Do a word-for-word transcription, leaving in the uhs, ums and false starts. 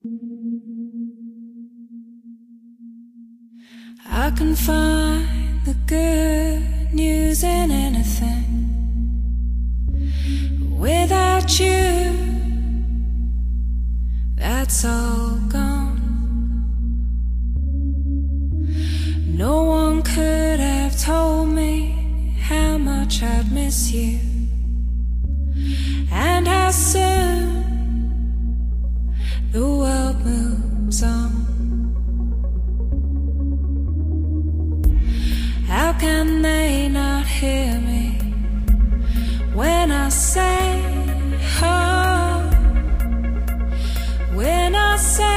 I can find the good news in anything. Without you, that's all gone. No one could have told me how much I'd miss you, and how soon the world moves on. How can they not hear me when I say, oh, when I say